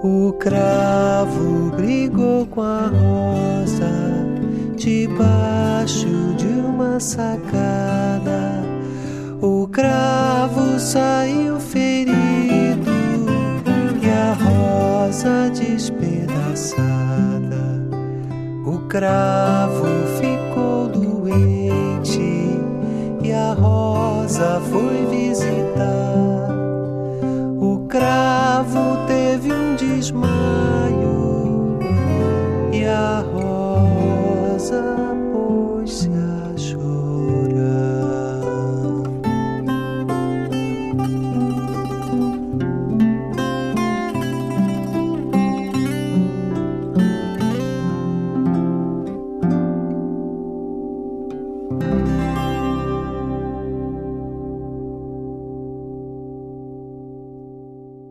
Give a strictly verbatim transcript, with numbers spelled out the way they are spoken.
O cravo brigou com a rosa debaixo de uma sacada. O cravo saiu ferido e a rosa despedaçada. O cravo ficou doente e a rosa foi visitar. O cravo teve um desmaio e a rosa